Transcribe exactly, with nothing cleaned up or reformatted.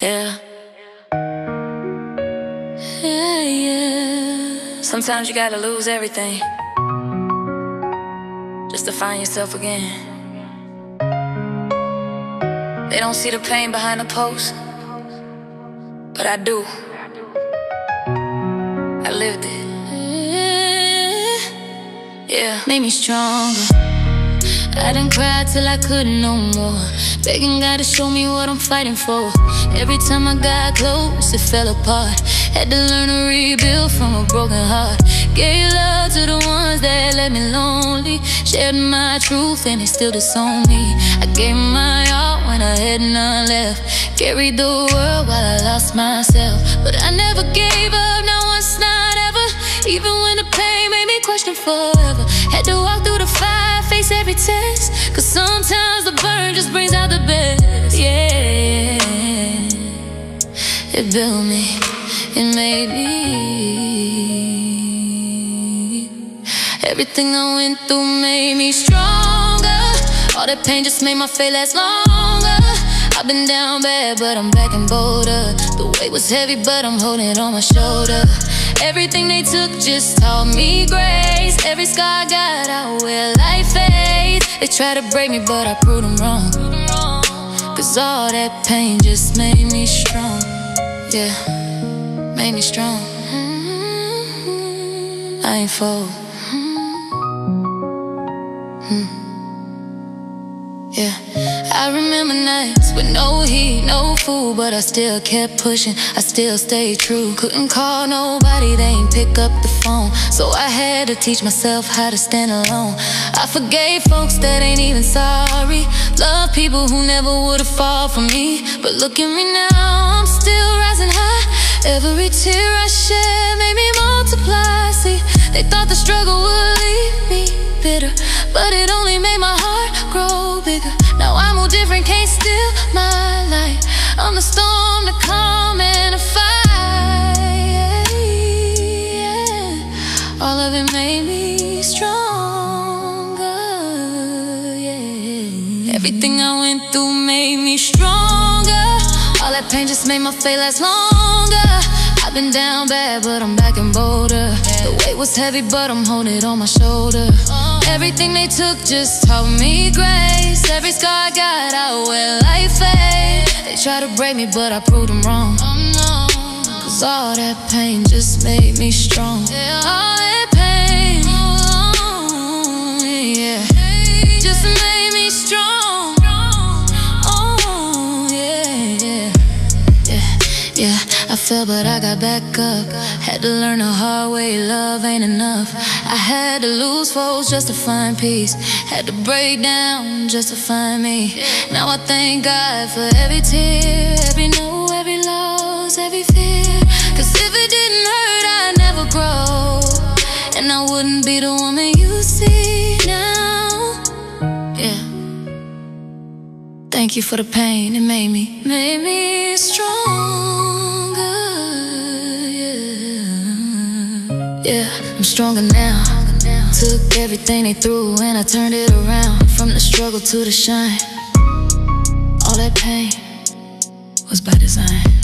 Yeah. Yeah, yeah. Sometimes you gotta lose everything just to find yourself again. They don't see the pain behind the post, but I do. I lived it. Yeah. Made me stronger. I done cried till I couldn't no more, begging God to show me what I'm fighting for. Every time I got close, it fell apart. Had to learn to rebuild from a broken heart. Gave love to the ones that left me lonely. Shared my truth and they still disowned me. I gave my all when I had none left. Carried the world while I lost myself. But I never gave up, not once, not ever. Even when the pain made me question forever. Had to walk through the fire, face every test, cause sometimes the burn just brings out the best. Yeah, it built me, it made me. Everything I went through made me stronger. All that pain just made my faith last longer. I've been down bad, but I'm back and bolder. The weight was heavy, but I'm holding it on my shoulder. Everything they took just taught me grace. Every scar I got, I wear like faith. They try to break me, but I proved them wrong. Cause all that pain just made me strong. Yeah, made me strong. mm-hmm. I ain't fold. mm-hmm. Yeah, I remember nights with no heat, no food, but I still kept pushing, I still stayed true. Couldn't call nobody, they ain't pick up the phone. So I had to teach myself how to stand alone. I forgave folks that ain't even sorry. Love people who never would've fall for me. But look at me now, I'm still rising high. Every tear I shed made me multiply. See, they thought the struggle would leave me bitter, but it only made my heart grow bigger. Now I'm all different, can't steal my light. I'm the storm, the calm, and the fire. Yeah. All of it made me stronger. Yeah. Everything I went through made me stronger. All that pain just made my faith last longer. I've been down bad, but I'm back and bolder. The weight was heavy, but I'm holding it on my shoulder. Everything they took just taught me grace. Every scar I got, I wear like faith. They try to break me, but I proved them wrong. Cause all that pain just made me strong. All that pain, yeah, just made me strong. Oh, yeah, yeah, yeah, yeah. I fell, but I got back up. Had to learn the hard way, love ain't enough. I had to lose foes just to find peace. Had to break down just to find me. Now I thank God for every tear, every no, every loss, every fear. Cause if it didn't hurt, I'd never grow, and I wouldn't be the woman you see now. Yeah. Thank you for the pain, it made me, made me stronger. Yeah, I'm stronger now. Took everything they threw and I turned it around. From the struggle to the shine. All that pain was by design.